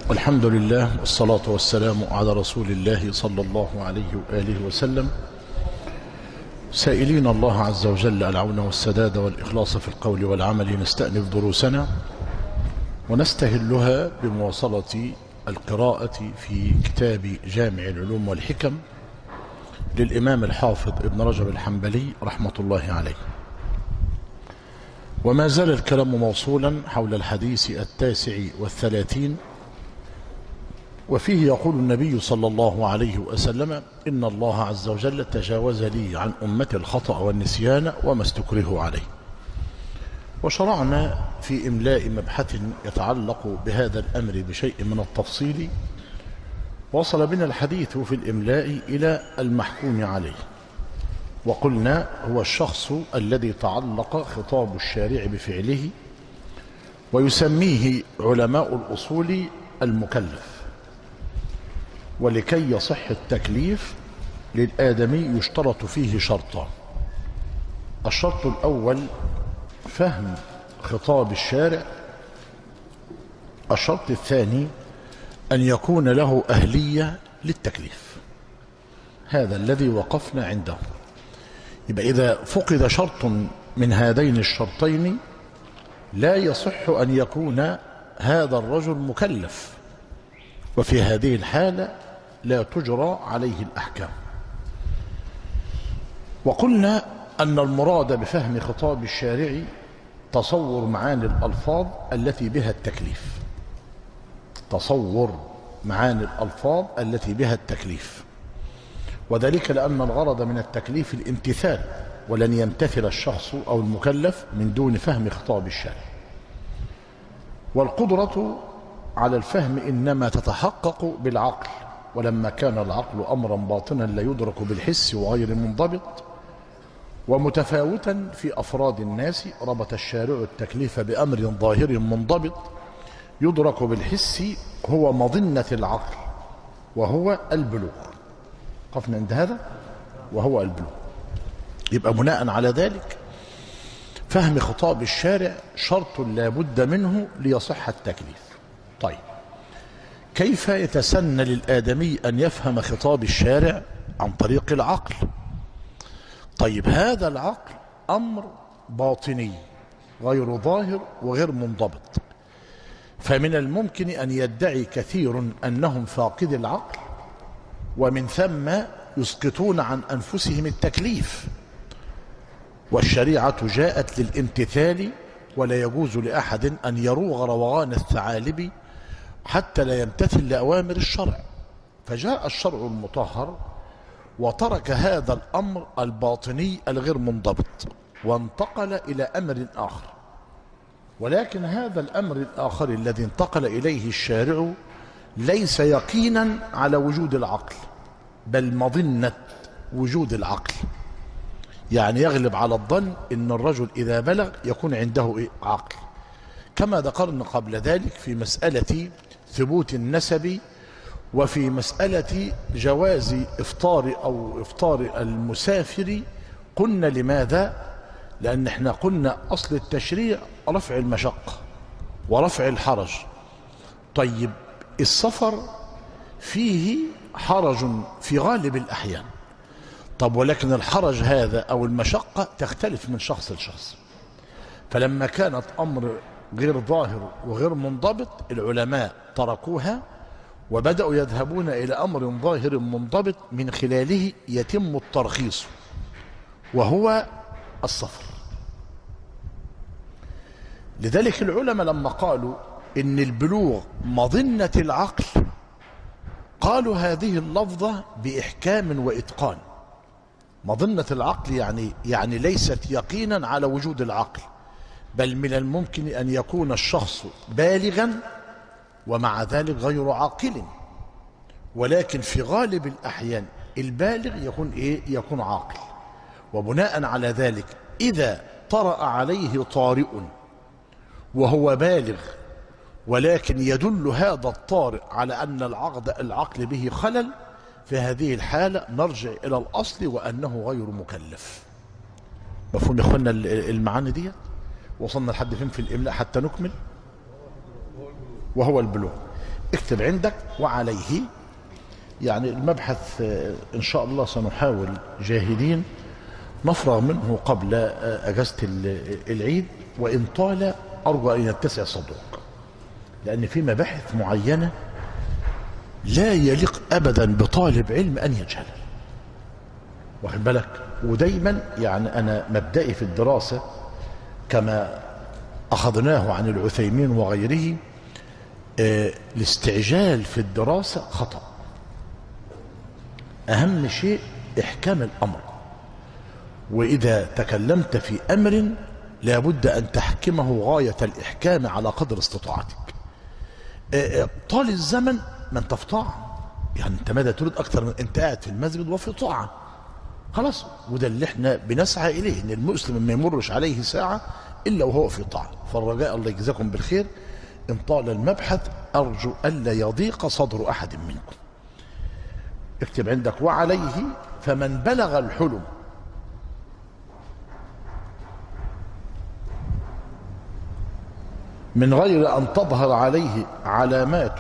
الحمد لله والصلاة والسلام على رسول الله صلى الله عليه وآله وسلم، سائلين الله عز وجل العون والسداد والإخلاص في القول والعمل. نستأنف دروسنا ونستهلها بمواصلة القراءة في كتاب جامع العلوم والحكم للإمام الحافظ ابن رجب الحنبلي رحمة الله عليه. وما زال الكلام موصولا حول الحديث 39، وفيه يقول النبي صلى الله عليه وسلم: إن الله عز وجل تجاوز لي عن أمتي الخطأ والنسيان وما استكرهوا عليه. وشرعنا في إملاء مبحث يتعلق بهذا الأمر بشيء من التفصيل. وصل بنا الحديث في الإملاء إلى المحكوم عليه، وقلنا هو الشخص الذي تعلق خطاب الشارع بفعله، ويسميه علماء الأصول المكلف. ولكي يصح التكليف للآدمي يشترط فيه شرطان: الشرط الأول فهم خطاب الشارع، الشرط الثاني أن يكون له أهلية للتكليف. هذا الذي وقفنا عنده. يبقى إذا فقد شرط من هذين الشرطين لا يصح أن يكون هذا الرجل مكلف، وفي هذه الحالة لا تجرى عليه الأحكام. وقلنا أن المراد بفهم خطاب الشارع تصور معاني الألفاظ التي بها التكليف، تصور معاني الألفاظ التي بها التكليف، وذلك لأن الغرض من التكليف الامتثال، ولن يمتثل الشخص أو المكلف من دون فهم خطاب الشارع. والقدرة على الفهم إنما تتحقق بالعقل، ولما كان العقل أمرا باطنا لا يدرك بالحس وغير منضبط ومتفاوتا في أفراد الناس، ربط الشارع التكليف بأمر ظاهر منضبط يدرك بالحس، هو مظنة العقل وهو البلوغ. قفنا عند هذا وهو البلوغ. يبقى بناء على ذلك فهم خطاب الشارع شرط لا بد منه ليصح التكليف. طيب، كيف يتسنى للآدمي أن يفهم خطاب الشارع؟ عن طريق العقل. طيب، هذا العقل أمر باطني غير ظاهر وغير منضبط، فمن الممكن أن يدعي كثير أنهم فاقد العقل، ومن ثم يسقطون عن أنفسهم التكليف. والشريعة جاءت للامتثال، ولا يجوز لأحد أن يروغ روغان الثعالب حتى لا يمتثل لأوامر الشرع. فجاء الشرع المطهر وترك هذا الأمر الباطني الغير منضبط وانتقل إلى أمر آخر. ولكن هذا الأمر الآخر الذي انتقل إليه الشارع ليس يقينا على وجود العقل، بل مظنة وجود العقل. يعني يغلب على الظن أن الرجل إذا بلغ يكون عنده عقل، كما ذكرنا قبل ذلك في مسألة ثبوت النسب، وفي مسألة جواز إفطار المسافر. قلنا لماذا؟ لأن احنا قلنا أصل التشريع رفع المشقة ورفع الحرج. طيب، السفر فيه حرج في غالب الأحيان. طب ولكن الحرج هذا أو المشقة تختلف من شخص لشخص. فلما كانت أمر غير ظاهر وغير منضبط العلماء تركوها وبدأوا يذهبون إلى أمر ظاهر منضبط من خلاله يتم الترخيص، وهو السفر. لذلك العلماء لما قالوا إن البلوغ مظنة العقل قالوا هذه اللفظة بإحكام وإتقان. مظنة العقل يعني ليست يقينا على وجود العقل، بل من الممكن أن يكون الشخص بالغا ومع ذلك غير عاقل. ولكن في غالب الأحيان البالغ يكون عاقل. وبناء على ذلك إذا طرأ عليه طارئ وهو بالغ، ولكن يدل هذا الطارئ على أن العقل به خلل، في هذه الحالة نرجع إلى الأصل وأنه غير مكلف. مفهوم يا أخوانا المعاني دي؟ وصلنا لحد فين في الإملاء حتى نكمل؟ وهو البلوغ. اكتب عندك وعليه. يعني المبحث إن شاء الله سنحاول جاهدين نفرغ منه قبل أجازة العيد، وإن طال أرجو أن يتسع صدرك، لأن في مباحث معينة لا يليق أبدا بطالب علم أن يجهل، واخد بالك. ودايما يعني أنا مبدئي في الدراسة كما أخذناه عن العثيمين وغيره، الاستعجال في الدراسة خطأ. أهم شيء إحكام الأمر، وإذا تكلمت في أمر لابد أن تحكمه غاية الإحكام على قدر استطاعتك. طال الزمن ما انت في طاعة، يعني انت ماذا تريد أكثر من انت قاعد في المسجد وفي طاعة، خلاص. وده اللي احنا بنسعى إليه، ان المسلم ما يمرش عليه ساعة إلا وهو في طاعة. فالرجاء الله يجزاكم بالخير، إن طال المبحث أرجو ألا يضيق صدر أحد منكم. اكتب عندك وعليه فمن بلغ الحلم من غير أن تظهر عليه علامات،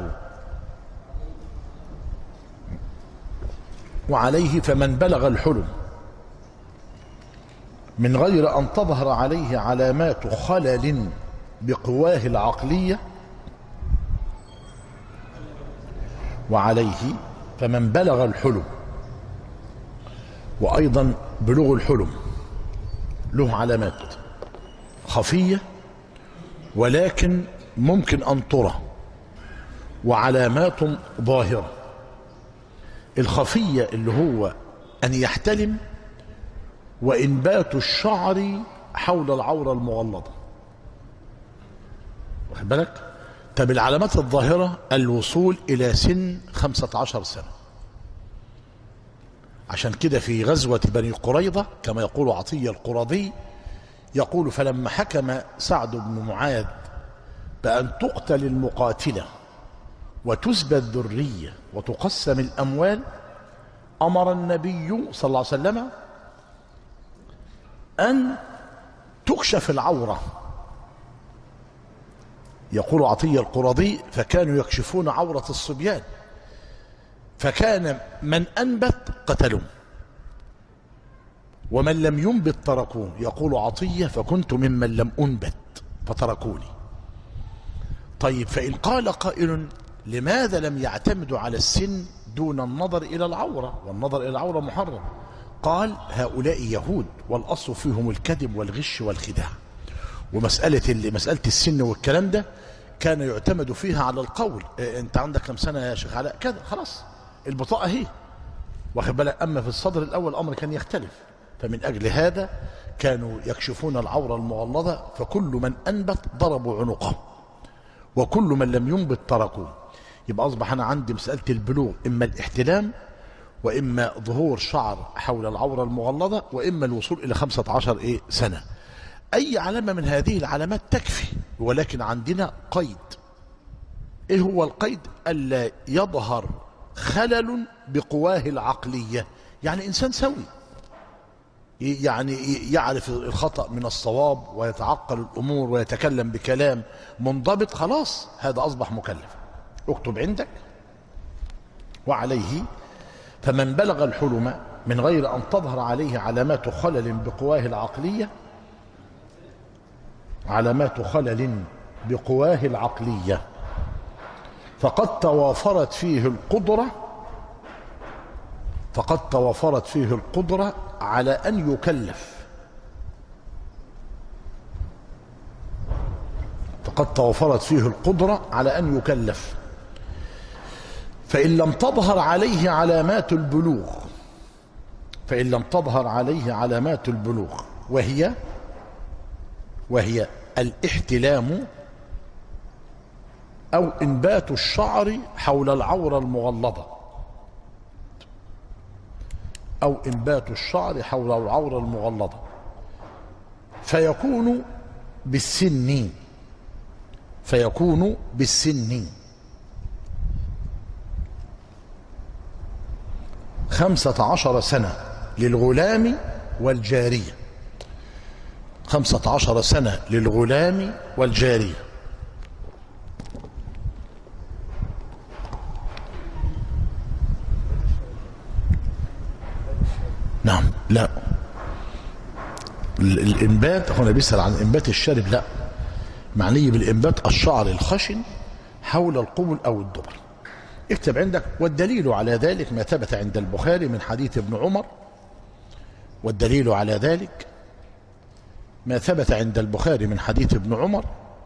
وعليه فمن بلغ الحلم من غير أن تظهر عليه علامات خلل بقواه العقلية، وعليه فمن بلغ الحلم. وأيضا بلوغ الحلم له علامات خفية ولكن ممكن أن ترى، وعلامات ظاهرة. الخفية اللي هو أن يحتلم وإنبات الشعر حول العورة المغلظة، واخد بالك. طب العلامات الظاهرة الوصول إلى سن 15 سنة. عشان كده في غزوة بني قريظة كما يقول عطية القرظي، يقول فلما حكم سعد بن معاذ بأن تقتل المقاتلة وتسبى الذرية وتقسم الأموال، أمر النبي صلى الله عليه وسلم أن تكشف العورة. يقول عطية القرظي فكانوا يكشفون عورة الصبيان، فكان من أنبت قتلوه ومن لم ينبت تركوه. يقول عطية فكنت ممن لم أنبت فتركوني. طيب فإن قال قائل لماذا لم يعتمدوا على السن دون النظر إلى العورة، والنظر إلى العورة محرم؟ قال هؤلاء يهود والأصل فيهم الكذب والغش والخداع، ومسألة السن والكلام ده كان يعتمد فيها على القول. انت عندك كم سنة يا شيخ علاء كذا، خلاص البطاقة هي، واخد بالك. أما في الصدر الأول الأمر كان يختلف، فمن أجل هذا كانوا يكشفون العورة المغلظة، فكل من أنبت ضربوا عنقه وكل من لم ينبت تركوه. يبقى أصبح أنا عندي مسألة البلوغ إما الاحتلام وإما ظهور شعر حول العورة المغلظة وإما الوصول إلى 15 سنة. أي علامة من هذه العلامات تكفي، ولكن عندنا قيد. إيه هو القيد؟ ألا يظهر خلل بقواه العقلية، يعني إنسان سوي، يعني يعرف الخطأ من الصواب ويتعقل الأمور ويتكلم بكلام منضبط، خلاص هذا أصبح مكلف. اكتب عندك وعليه فمن بلغ الحلم من غير أن تظهر عليه علامات خلل بقواه العقلية، علامات خلل بقواه العقلية، فقد توافرت فيه القدرة على أن يكلف، فقد توافرت فيه القدرة على أن يكلف. فإن لم تظهر عليه علامات البلوغ، وهي الاحتلام أو إنبات الشعر حول العورة المغلظة، فيكون بالسن 15 سنة للغلام والجارية، 15 سنة للغلام والجارية. نعم. لا، الإنبات هنا بيسأل عن إنبات الشارب، لا، معني بالإنبات الشعر الخشن حول القبل أو الدبر. اكتب عندك: والدليل على ذلك ما ثبت عند البخاري من حديث ابن عمر. والدليل على ذلك ما ثبت عند البخاري من حديث ابن عمر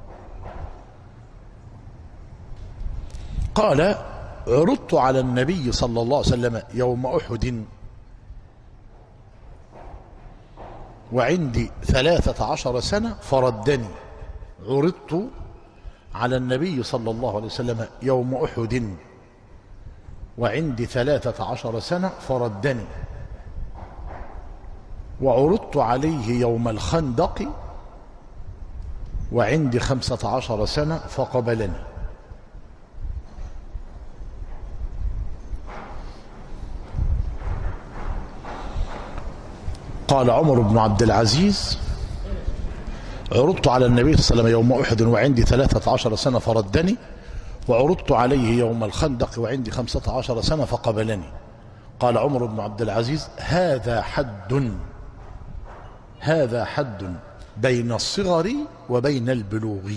قال: عرضت على النبي صلى الله عليه وسلم يوم أحد وعندي 13 سنة فردني. عرضت على النبي صلى الله عليه وسلم يوم أحد وعندي 13 سنة فردني، وعرضت عليه يوم الخندق وعندي 15 سنة فقبلني. قال عمر بن عبد العزيز: عرضت على النبي صلى الله عليه وسلم يوم أحد وعندي 13 سنة فردني، وعرضت عليه يوم الخندق وعندي 15 سنة فقبلني. قال عمر بن عبد العزيز: هذا حد بين الصغر وبين البلوغ.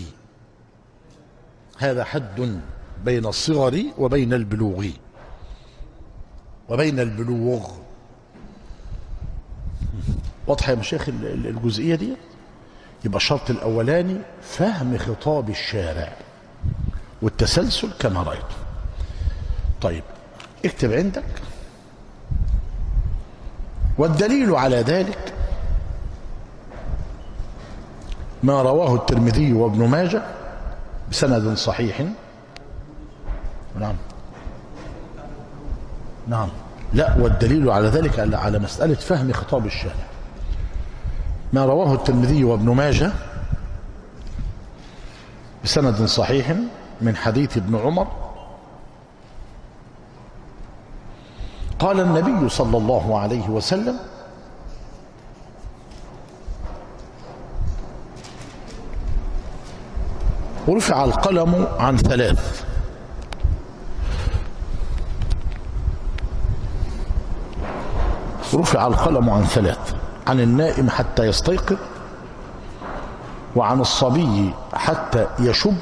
هذا حد بين الصغر وبين البلوغ واضحة يا مشايخ الجزئية دي؟ يبقى الشرط الأولاني فهم خطاب الشارع والتسلسل كما رأيت. طيب اكتب عندك: والدليل على ذلك ما رواه الترمذي وابن ماجه بسند صحيح. نعم. لا، والدليل على ذلك على مسألة فهم خطاب الشارع ما رواه الترمذي وابن ماجه بسند صحيح من حديث ابن عمر قال النبي صلى الله عليه وسلم: رفع القلم عن 3: رفع القلم عن 3: عن النائم حتى يستيقظ، وعن الصبي حتى يشب.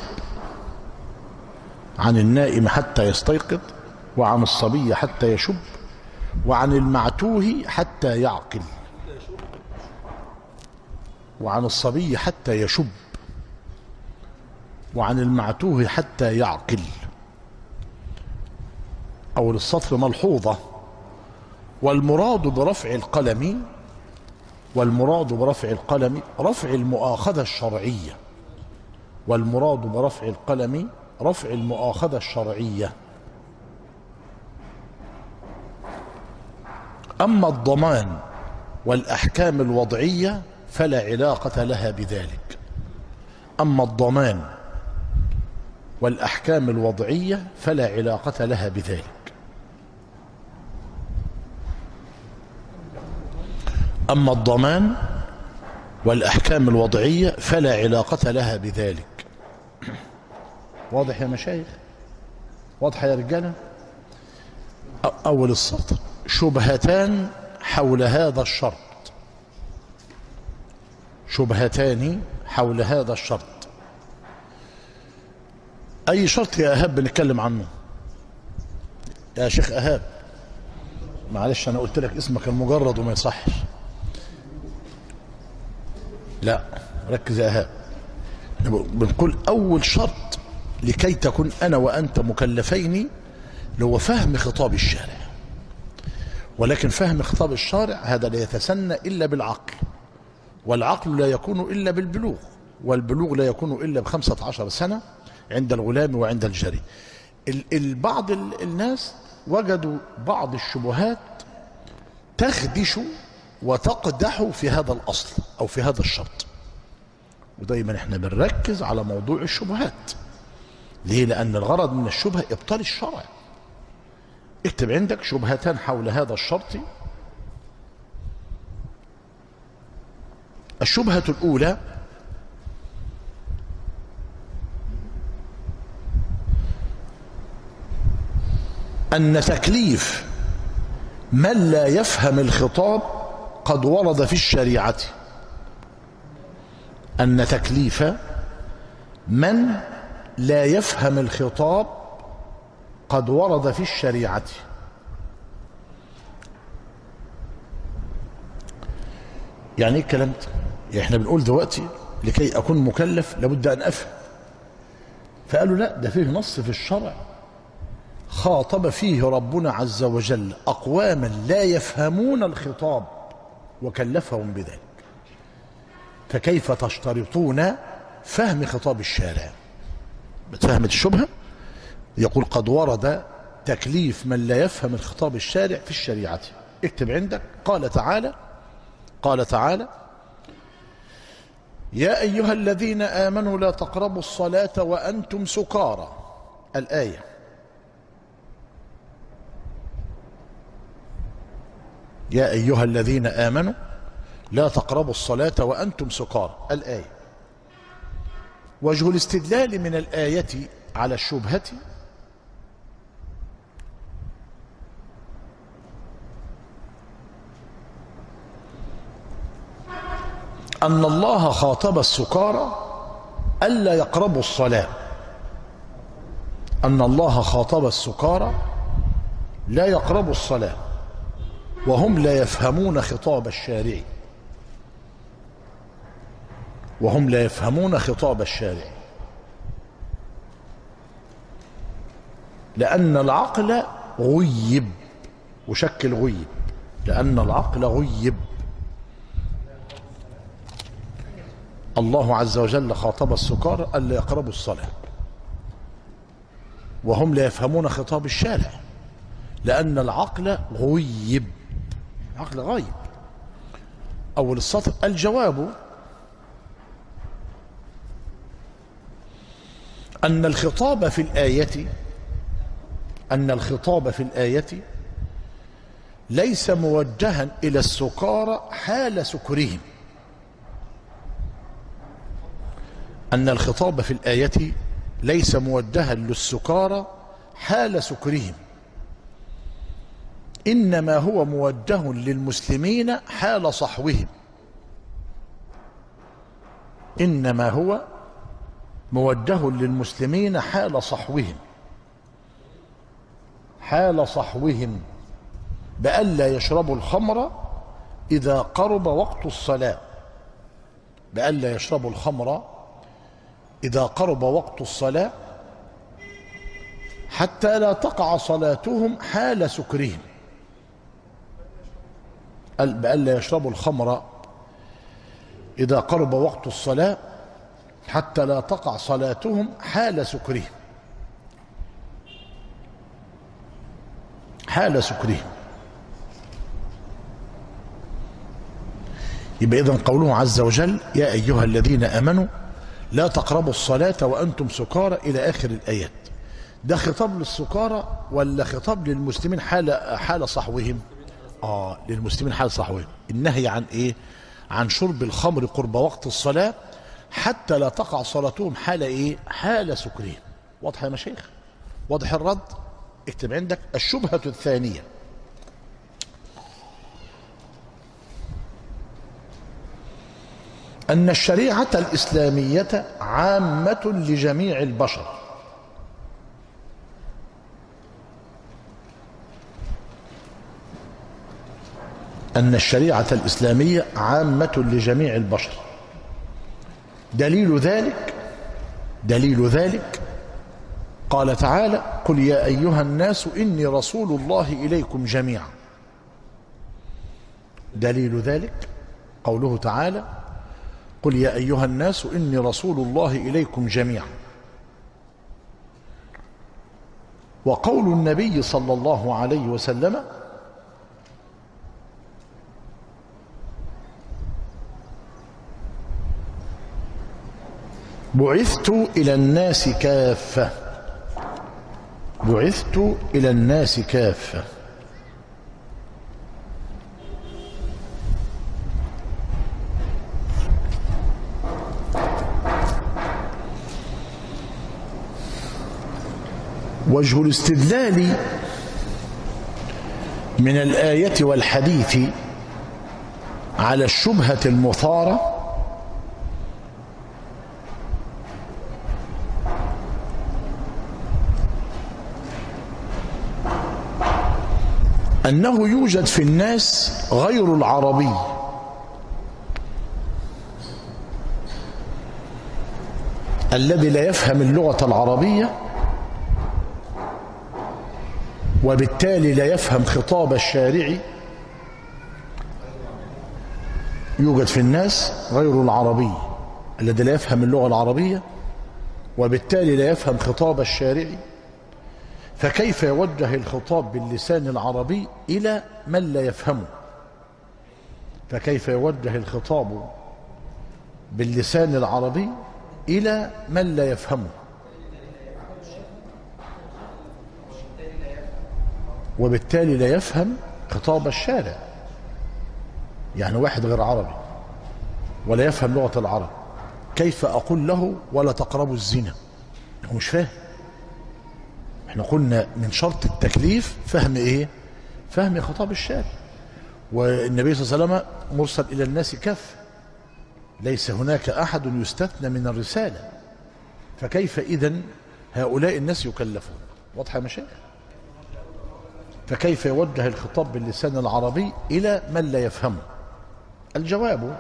عن النائم حتى يستيقظ، وعن الصبي حتى يشب، وعن المعتوه حتى يعقل. وعن الصبي حتى يشب، وعن المعتوه حتى يعقل. أول السطر ملحوظة: والمراد برفع القلم رفع المؤاخذة الشرعية. والمراد برفع القلم رفع المؤاخذة الشرعية. أما الضمان والأحكام الوضعية فلا علاقة لها بذلك. أما الضمان والأحكام الوضعية فلا علاقة لها بذلك. أما الضمان والأحكام الوضعية فلا علاقة لها بذلك. واضح يا مشايخ؟ واضح يا رجالة؟ أول السطر: شبهتان حول هذا الشرط. شبهتان حول هذا الشرط. أي شرط يا أهاب بنتكلم عنه؟ يا شيخ أهاب، معلش أنا قلت لك اسمك المجرد وما يصحش. لا، ركز يا أهاب. بنقول أول شرط لكي تكون أنا وأنت مكلفين هو فهم خطاب الشارع. ولكن فهم خطاب الشارع هذا لا يتسنى إلا بالعقل، والعقل لا يكون إلا بالبلوغ، والبلوغ لا يكون إلا ب15 سنة عند الغلام وعند الجري. بعض الناس وجدوا بعض الشبهات تخدش وتقدح في هذا الأصل أو في هذا الشرط. ودايما احنا بنركز على موضوع الشبهات. ليه؟ لأن الغرض من الشبهة إبطال الشرع. اكتب عندك: شبهتان حول هذا الشرط. الشبهة الأولى: أن تكليف من لا يفهم الخطاب قد ورد في الشريعة أن تكليف من لا يفهم الخطاب قد ورد في الشريعة. يعني ايه الكلام ده؟ يعني احنا بنقول دلوقتي لكي اكون مكلف لابد ان افهم، فقالوا لا، ده فيه نص في الشرع خاطب فيه ربنا عز وجل اقواما لا يفهمون الخطاب وكلفهم بذلك، فكيف تشترطون فهم خطاب الشارع؟ بتفهمت الشبهة؟ يقول قد ورد تكليف من لا يفهم الخطاب الشارع في الشريعة. اكتب عندك. قال تعالى يا أيها الذين آمنوا لا تقربوا الصلاة وأنتم سكارى، الآية. يا أيها الذين آمنوا لا تقربوا الصلاة وأنتم سكارى، الآية. وجه الاستدلال من الآية على الشبهة أن الله خاطب السكارى ألا يقربوا الصلاة، أن الله خاطب السكارى لا يقربوا الصلاة وهم لا يفهمون خطاب الشارع، وهم لا يفهمون خطاب الشارع، لأن العقل غيب وشكل غيب، لأن العقل غيب. الله عز وجل خاطب السكارى ألا يقربوا الصلاة وهم لا يفهمون خطاب الشارع، لأن العقل غيب، عقل غيب. أول السطر. الجواب أن الخطاب في الآية ليس موجها إلى السكارى حال سكرهم، أن الخطاب في الآية ليس موجها للسكارى حال سكرهم، إنما هو موجه للمسلمين حال صحوهم، إنما هو موجه للمسلمين حال صحوهم، حال صحوهم بألا يشربوا الخمر إذا قرب وقت الصلاة، بألا يشربوا الخمر إذا قرب وقت الصلاة حتى لا تقع صلاتهم حال سكرهم، بألا يشربوا الخمر إذا قرب وقت الصلاة حتى لا تقع صلاتهم حال سكرهم، حال سكرهم. يبقى إذن قوله عز وجل يا أيها الذين آمنوا لا تقربوا الصلاة وأنتم سكارى إلى آخر الآيات، ده خطاب للسكارى ولا خطاب للمسلمين حال صحوهم؟ للمسلمين حال صحوهم. النهي عن إيه؟ عن شرب الخمر قرب وقت الصلاة حتى لا تقع صلاتهم حال إيه؟ حال سكرهم. واضح يا مشايخ؟ واضح الرد؟ اكتب عندك. الشبهة الثانية أن الشريعة الإسلامية عامة لجميع البشر، أن الشريعة الإسلامية عامة لجميع البشر. دليل ذلك قال تعالى قل يا أيها الناس إني رسول الله إليكم جميعا. دليل ذلك قوله تعالى قل يا أيها الناس إني رسول الله إليكم جميعا، وقول النبي صلى الله عليه وسلم بعثت إلى الناس كافة، بعثت إلى الناس كافة. وجه الاستدلال من الآية والحديث على الشبهة المثارة أنه يوجد في الناس غير العربي الذي لا يفهم اللغة العربية وبالتالي لا يفهم خطاب الشارع. يوجد في الناس غير العربي الذي لا يفهم اللغة العربية وبالتالي لا يفهم خطاب الشارع، فكيف يوجه الخطاب باللسان العربي إلى من لا يفهمه؟ فكيف يوجه الخطاب باللسان العربي إلى من لا يفهمه؟ وبالتالي لا يفهم خطاب الشارع. يعني واحد غير عربي ولا يفهم لغة العرب، كيف أقول له ولا تقربوا الزنا؟ هو مش فاهم. احنا قلنا من شرط التكليف فهم ايه؟ فهم خطاب الشارع. والنبي صلى الله عليه وسلم مرسل إلى الناس كافة، ليس هناك أحد يستثنى من الرسالة، فكيف إذن هؤلاء الناس يكلفون؟ واضحة يا مشايخ؟ فكيف يوجه الخطاب باللسان العربي إلى من لا يفهمه؟ الجواب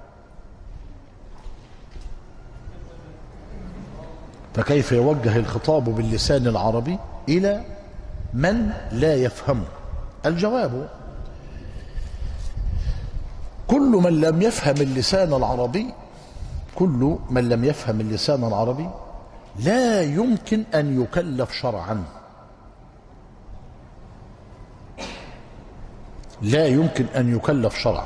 فكيف يوجه الخطاب باللسان العربي إلى من لا يفهمه؟ الجواب كل من لم يفهم اللسان العربي، كل من لم يفهم اللسان العربي لا يمكن أن يكلف شرعا، لا يمكن أن يكلف شرعا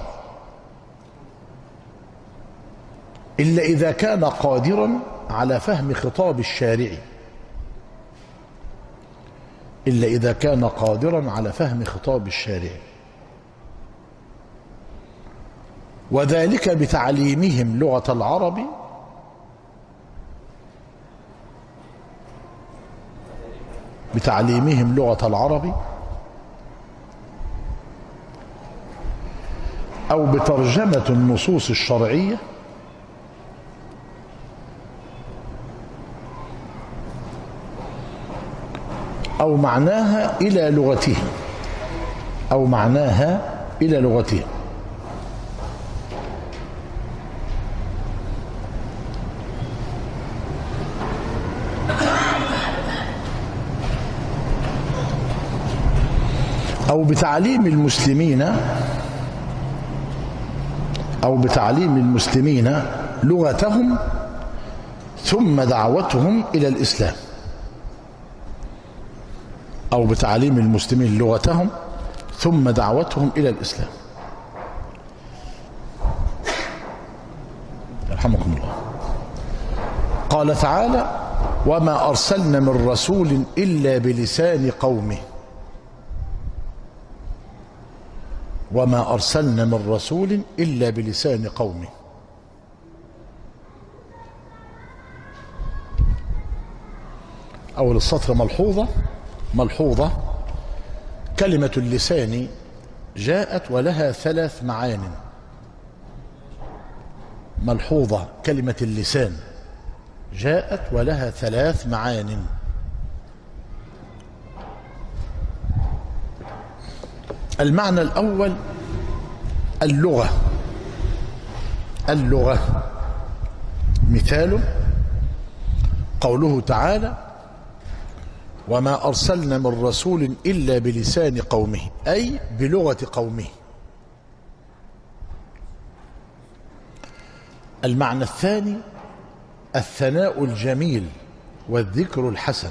إلا إذا كان قادرا على فهم خطاب الشارع، إلا إذا كان قادرا على فهم خطاب الشارع، وذلك بتعليمهم لغة العرب بتعليمهم لغة العرب أو بترجمة النصوص الشرعية أو معناها إلى لغتهم، أو معناها إلى لغتهم. أو بتعليم المسلمين لغتهم ثم دعوتهم إلى الإسلام، أو بتعليم المسلمين لغتهم ثم دعوتهم إلى الإسلام. يرحمكم الله. قال تعالى: وما أرسلنا من رسول إلا بلسان قومه. وما أرسلنا من رسول إلا بلسان قومه. أول السطر ملحوظة كلمة اللسان جاءت ولها 3 معان. ملحوظة كلمة اللسان جاءت ولها 3 معان. المعنى الأول اللغة. مثال قوله تعالى: وما أرسلنا من رسول إلا بلسان قومه، أي بلغة قومه. المعنى الثاني الثناء الجميل والذكر الحسن.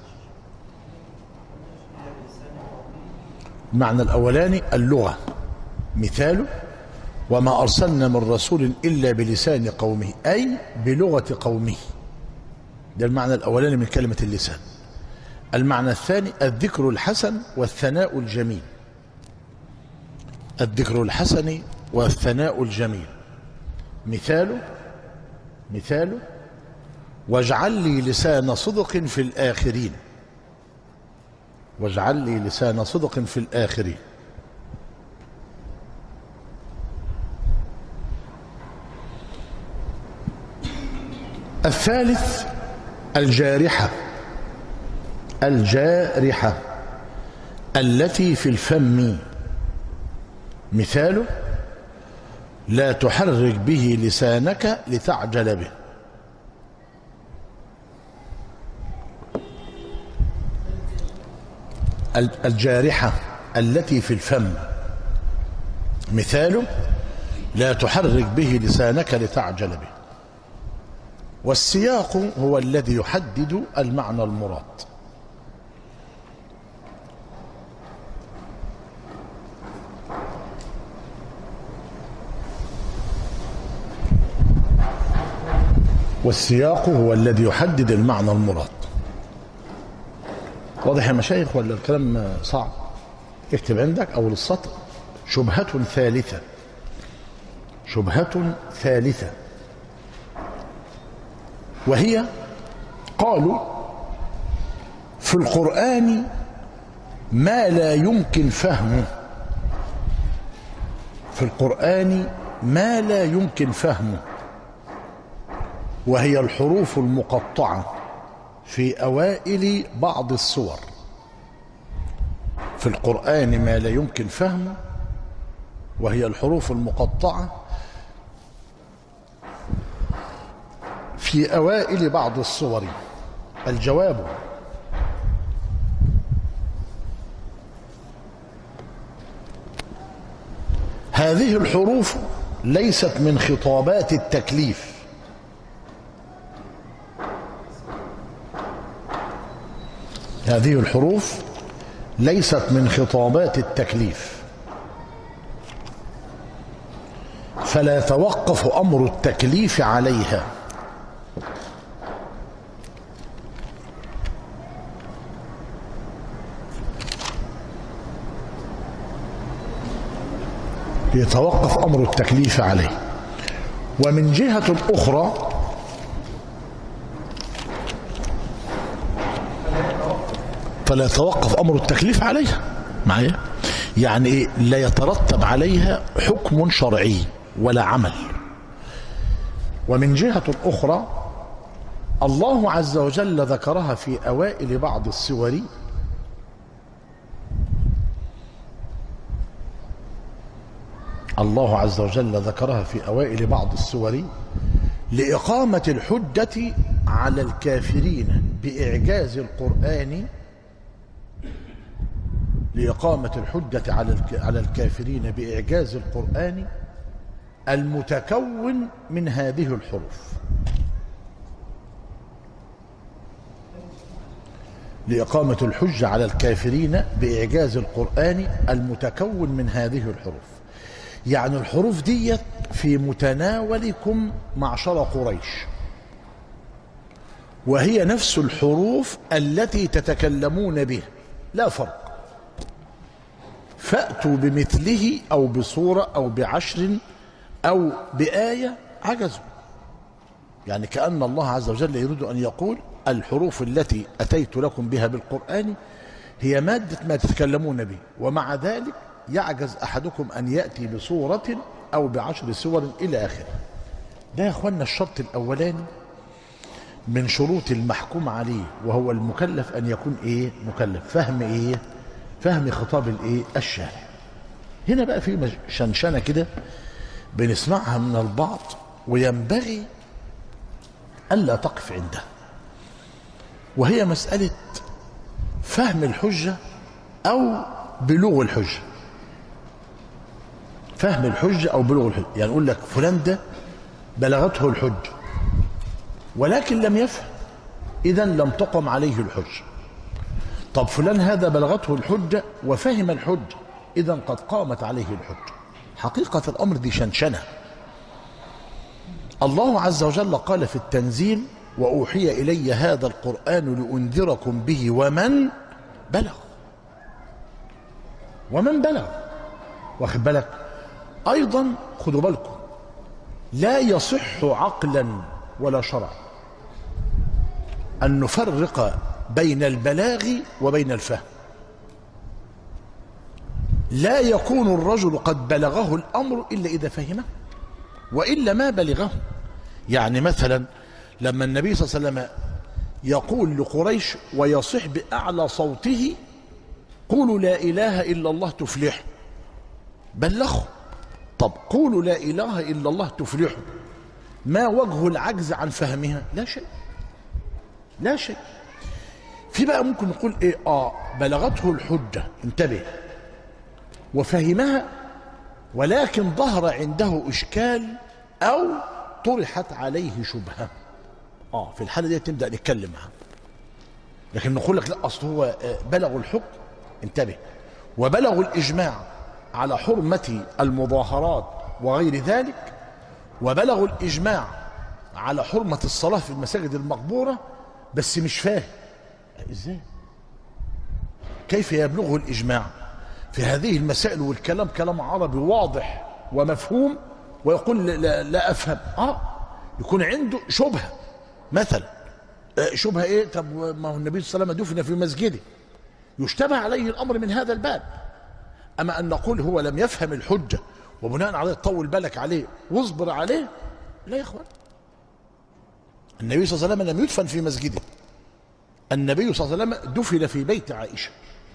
المعنى الأولاني اللغة، مثاله: وما أرسلنا من رسول إلا بلسان قومه، أي بلغة قومه. ده المعنى الأولاني من كلمة اللسان. المعنى الثاني الذكر الحسن والثناء الجميل. الذكر الحسن والثناء الجميل. مثاله واجعل لي لسان صدق في الآخرين. واجعل لي لسان صدق في الآخرين. الثالث الجارحة. الجارحة التي في الفم، مثاله لا تحرك به لسانك لتعجل به. الجارحة التي في الفم، مثاله لا تحرك به لسانك لتعجل به. والسياق هو الذي يحدد المعنى المراد. والسياق هو الذي يحدد المعنى المراد. واضح يا مشايخ ولا الكلام صعب؟ اكتب عندك أول السطر شبهة ثالثة. شبهة ثالثة، وهي قالوا في القرآن ما لا يمكن فهمه. في القرآن ما لا يمكن فهمه، وهي الحروف المقطعة في أوائل بعض السور. في القرآن ما لا يمكن فهمه وهي الحروف المقطعة في أوائل بعض السور. الجواب هذه الحروف ليست من خطابات التكليف. هذه الحروف ليست من خطابات التكليف، فلا يتوقف أمر التكليف عليها. يتوقف أمر التكليف عليه. ومن جهة أخرى فلا يتوقف أمر التكليف عليها. معايا؟ يعني إيه؟ لا يترتب عليها حكم شرعي ولا عمل. ومن جهة أخرى الله عز وجل ذكرها في أوائل بعض السور الله عز وجل ذكرها في أوائل بعض السور لإقامة الحجة على الكافرين بإعجاز القرآن، لإقامة الحجة على الكافرين بإعجاز القرآن المتكون من هذه الحروف. لإقامة الحجة على الكافرين بإعجاز القرآن المتكون من هذه الحروف. يعني الحروف دي في متناولكم معشر قريش، وهي نفس الحروف التي تتكلمون به، لا فرق. فأتوا بمثله أو بصورة أو بعشر أو بآية، عجزوا. يعني كأن الله عز وجل يريد أن يقول الحروف التي أتيت لكم بها بالقرآن هي مادة ما تتكلمون به، ومع ذلك يعجز أحدكم أن يأتي بصورة أو بعشر سور إلى آخره. ده يا أخوانا الشرط الأولاني من شروط المحكوم عليه، وهو المكلف أن يكون إيه؟ مكلف. فهم إيه؟ فهم خطاب الإيه؟ الشارع. هنا بقى في شنشنة كده بنسمعها من البعض وينبغي ألا تقف عندها، وهي مسألة فهم الحجة أو بلوغ الحجة. فهم الحجة أو بلوغ الحجة، يعني يقول لك فلان ده بلغته الحجة ولكن لم يفهم، إذن لم تقم عليه الحجة. طب فلان هذا بلغته الحجة وفهم الحجة، إذن قد قامت عليه الحجة. حقيقة الأمر دي شنشنة. الله عز وجل قال في التنزيل وأوحي إلي هذا القرآن لأنذركم به ومن بلغ. ومن بلغ، واخد بالك؟ أيضا خدوا بالكم، لا يصح عقلا ولا شرعا أن نفرق بين البلاغ وبين الفهم. لا يكون الرجل قد بلغه الأمر إلا إذا فهمه، وإلا ما بلغه. يعني مثلا لما النبي صلى الله عليه وسلم يقول لقريش ويصيح بأعلى صوته قولوا لا إله إلا الله تفلحوا، بلغوا. طب قولوا لا إله إلا الله تفلحوا، ما وجه العجز عن فهمها؟ لا شيء، لا شيء. في بقى ممكن نقول ايه، بلغته الحجة، انتبه، وفهمها، ولكن ظهر عنده إشكال أو طرحت عليه شبهة، في الحالة دي تبدأ نتكلم عنها. لكن نقول لك لا، أصل هو بلغوا الحكم، انتبه، وبلغوا الإجماع على حرمة المظاهرات وغير ذلك، وبلغوا الإجماع على حرمة الصلاة في المساجد المقبورة، بس مش فاهم ازاي، كيف يبلغه الإجماع في هذه المسائل والكلام كلام عربي واضح ومفهوم، ويقول لا أفهم. يكون عنده شبهة مثلا. شبهة ايه؟ طب ما هو النبي صلى الله عليه وسلم دفن في مسجده، يشتبه عليه الأمر من هذا الباب. أما أن نقول هو لم يفهم الحجة وبناء عليه طول بالك عليه واصبر عليه، لا يا اخوان. النبي صلى الله عليه وسلم لم يدفن في مسجده، النبي صلى الله عليه وسلم دفن في بيت عائشة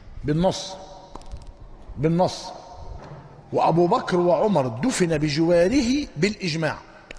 بالنص، وأبو بكر وعمر دفن بجواره بالإجماع.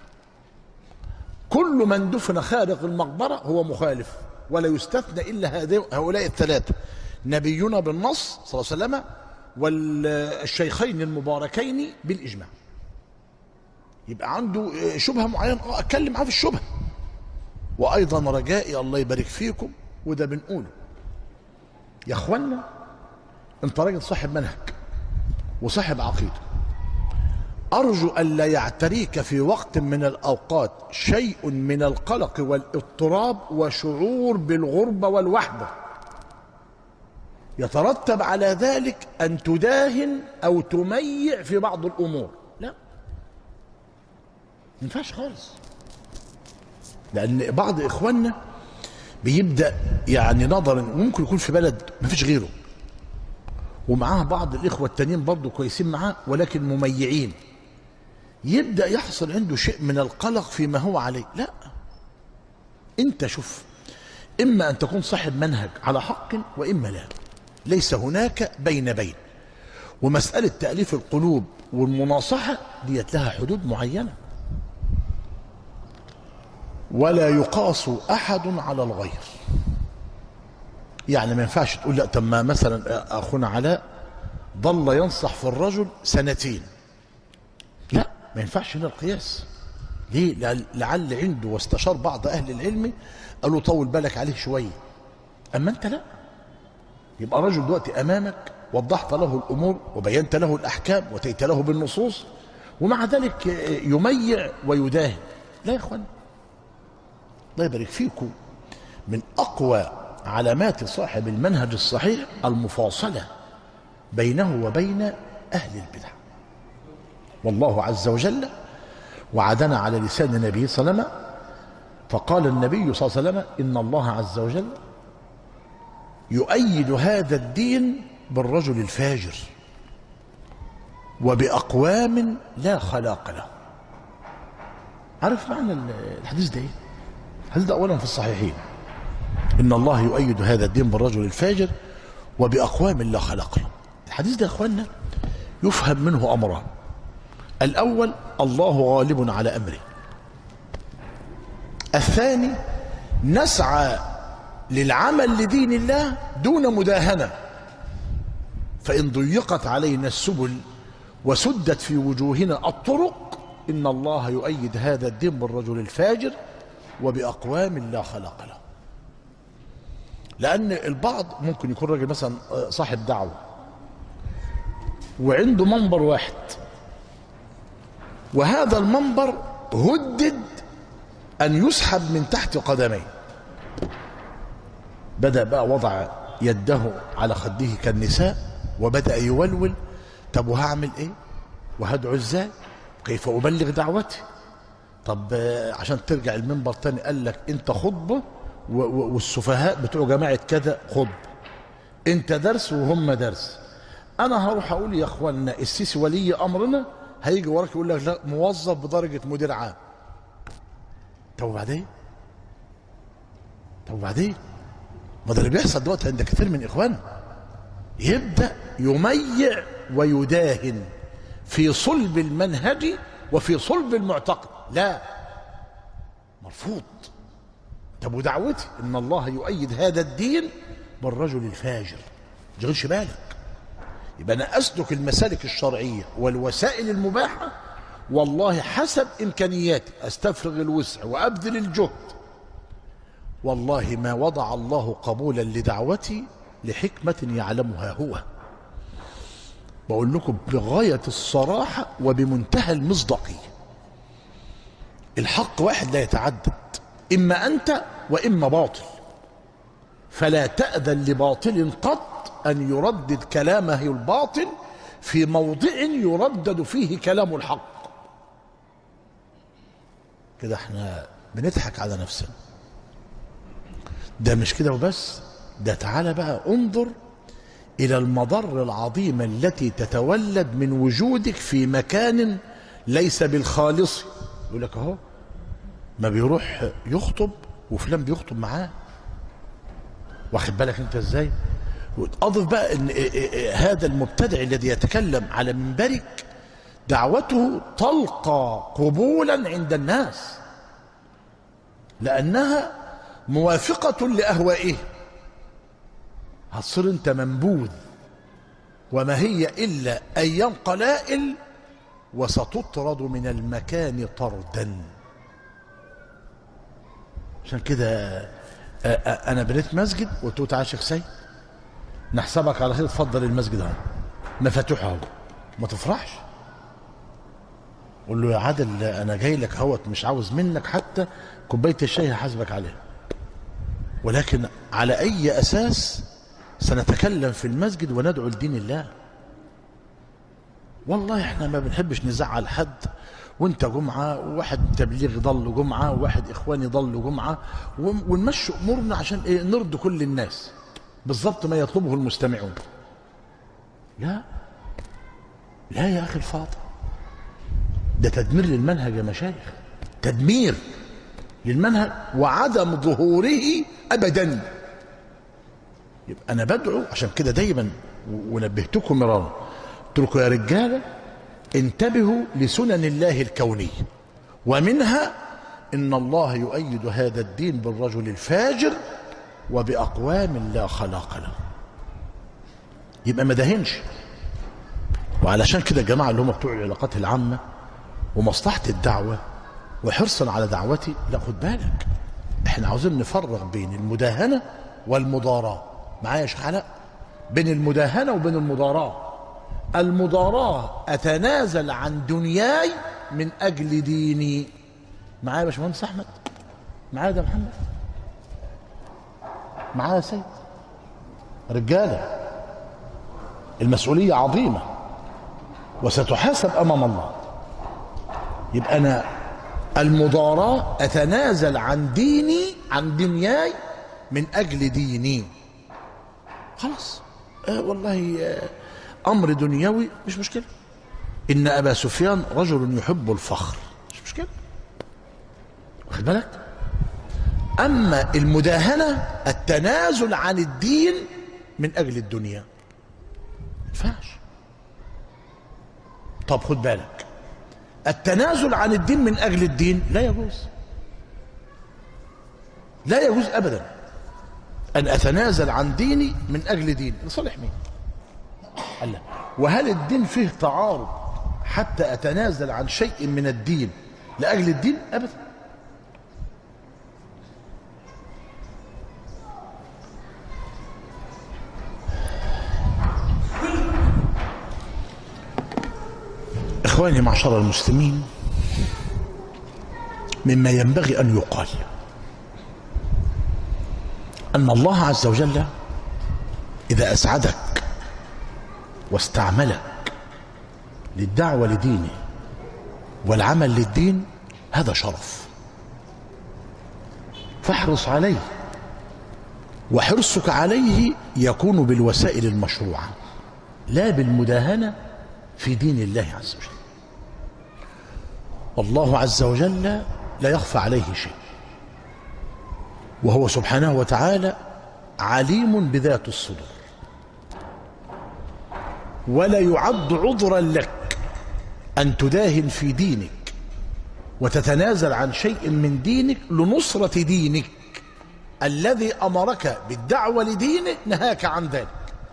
كل من دفن خارج المقبرة هو مخالف، ولا يستثنى إلا هؤلاء الثلاثة، نبينا بالنص صلى الله عليه وسلم، والشيخين المباركين بالإجماع. يبقى عنده شبهة معينة، أتكلم معاه في الشبهة. وأيضا رجائي الله يبارك فيكم، وده بنقوله يا أخوانا، أنت راجل صاحب منهج وصاحب عقيدة، أرجو أن لا يعتريك في وقت من الأوقات شيء من القلق والاضطراب وشعور بالغربة والوحدة يترتب على ذلك أن تداهن أو تميع في بعض الأمور. لا، ما ينفعش خالص. لأن بعض إخواننا بيبدأ يعني نظرا، ممكن يكون في بلد ما فيش غيره، ومعاه بعض الإخوة التانيين برضه كويسين معاه ولكن مميعين، يبدأ يحصل عنده شيء من القلق فيما هو عليه. لا، أنت شوف، إما أن تكون صاحب منهج على حق وإما لا، ليس هناك بين. ومسألة تأليف القلوب والمناصحة ديت لها حدود معينة، ولا يقاس أحد على الغير. يعني ما ينفعش تقول لا، طب ما مثلا أخونا علاء ظل ينصح في الرجل 2 سنين، لا، ما ينفعش هنا القياس. ليه؟ لعل عنده واستشار بعض أهل العلم قالوا طول بالك عليه شوية، أما أنت لا. يبقى رجل دلوقتي أمامك وضحت له الأمور وبينت له الأحكام وتيت له بالنصوص، ومع ذلك يميع ويداهن. لا يا إخوان، الله يبارك فيكم، من أقوى علامات صاحب المنهج الصحيح المفاصلة بينه وبين أهل البدع. والله عز وجل وعدنا على لسان النبي صلى الله عليه وسلم، فقال النبي صلى الله عليه وسلم إن الله عز وجل يؤيد هذا الدين بالرجل الفاجر وبأقوام لا خلاق له. عارف معنى الحديث ده ايه؟ الحديث ده أولا في الصحيحين، إن الله يؤيد هذا الدين بالرجل الفاجر وبأقوام لا خلاق له. الحديث ده يا أخوانا يفهم منه أمران: الأول الله غالب على أمره، الثاني نسعى للعمل لدين الله دون مداهنة، فإن ضيقت علينا السبل وسدت في وجوهنا الطرق إن الله يؤيد هذا الدين بالرجل الفاجر وبأقوام لا خلاق له. لأن البعض ممكن يكون راجل مثلا صاحب دعوة وعنده منبر واحد، وهذا المنبر هدد أن يسحب من تحت قدميه، بدأ بقى وضع يده على خده كالنساء وبدأ يولول، طب وهعمل ايه وهدعو ازاي، كيف أبلغ دعوتي؟ طب عشان ترجع المنبر تاني قال لك انت خطبة والسفهاء بتوع جماعة كذا خطبة، انت درس وهم درس. انا هروح اقول يا اخوانا السيسي ولي امرنا، هيجي وراك يقول لك لا موظف بدرجة مدير عام. طب وبعدين طب وبعدين؟ ما ده اللي بيحصل دلوقتي عند كثير من إخواننا، يبدأ يميع ويداهن في صلب المنهج وفي صلب المعتقد. لا، مرفوض. طب ودعوتي ان الله يؤيد هذا الدين بالرجل الفاجر، ما تشغلش بالك. يبقى انا اسلك المسالك الشرعيه والوسائل المباحه والله حسب امكانياتي، استفرغ الوسع وابذل الجهد. والله ما وضع الله قبولا لدعوتي لحكمه يعلمها هو. بقول لكم بغايه الصراحه وبمنتهى المصداقيه، الحق واحد لا يتعدد، اما انت واما باطل، فلا تأذن لباطل قط ان يردد كلامه الباطل في موضع يردد فيه كلام الحق. كده احنا بنضحك على نفسنا. ده مش كده وبس، ده تعالى بقى انظر الى المضر العظيمة التي تتولد من وجودك في مكان ليس بالخالص. يقول لك اهو ما بيروح يخطب وفلان بيخطب معاه، واخد بالك انت ازاي؟ واضف بقى ان هذا المبتدع الذي يتكلم على منبرك دعوته تلقى قبولا عند الناس لانها موافقة لاهوائه. هتصير انت منبوذ، وما هي الا ايام قلائل وستطرد من المكان طردا. عشان كده انا بنيت مسجد وقلت له تعالى يا شيخ سيد نحسبك على خير، اتفضل المسجد اهو مفاتيحه اهو، ما تفرحش. قول له يا عادل انا جاي لك اهوت، مش عاوز منك حتى كوبايه الشاي هحاسبك عليها، ولكن على اي اساس سنتكلم في المسجد وندعو لدين الله؟ والله احنا ما بنحبش نزعل حد، وانت جمعه وواحد تبليغ ضل جمعه وواحد اخواني ضل جمعه، ونمشي امورنا عشان ايه؟ نرضي كل الناس بالظبط ما يطلبه المستمعون. لا لا يا اخي الفاضل، ده تدمير للمنهج يا مشايخ، تدمير للمنهج وعدم ظهوره ابدا. يبقى انا بدعو عشان كده دايما ونبهتكم مرارا، قلت لكم يا رجاله انتبهوا لسنن الله الكونيه، ومنها ان الله يؤيد هذا الدين بالرجل الفاجر وباقوام لا خلاق له. يبقى ما دهنش. وعلشان كده الجماعه اللي هم بتوع العلاقات العامه ومصلحه الدعوه وحرصا على دعوتي، لا خد بالك احنا عاوزين نفرق بين المداهنه والمضاراه. معايا يا شيخ علاء؟ بين المداهنه وبين المضاراه. المضاراه اتنازل عن دنياي من اجل ديني. معايا يا باشمهندس احمد؟ معايا يا محمد؟ معايا يا سيد؟ رجاله المسؤوليه عظيمه وستحاسب امام الله. يبقى انا المضاراه اتنازل عن ديني، عن دنياي من اجل ديني. خلاص والله امر دنيوي مش مشكله. ان ابا سفيان رجل يحب الفخر، مش مشكله، واخد بالك؟ اما المداهنه التنازل عن الدين من اجل الدنيا ما ينفعش. طب خد بالك، التنازل عن الدين من اجل الدين لا يجوز، لا يجوز ابدا ان اتنازل عن ديني من اجل دين لصالح مين؟ الله. وهل الدين فيه تعارض حتى اتنازل عن شيء من الدين لاجل الدين؟ ابدا. اخواني معشر المسلمين، مما ينبغي ان يقال ان الله عز وجل اذا اسعدك واستعملك للدعوه لدينه والعمل للدين هذا شرف، فاحرص عليه، وحرصك عليه يكون بالوسائل المشروعه لا بالمداهنه في دين الله عز وجل. والله عز وجل لا يخفى عليه شيء، وهو سبحانه وتعالى عليم بذات الصدور، ولا يعد عذرا لك أن تداهن في دينك وتتنازل عن شيء من دينك لنصرة دينك الذي أمرك بالدعوة لدينه، نهاك عن ذلك.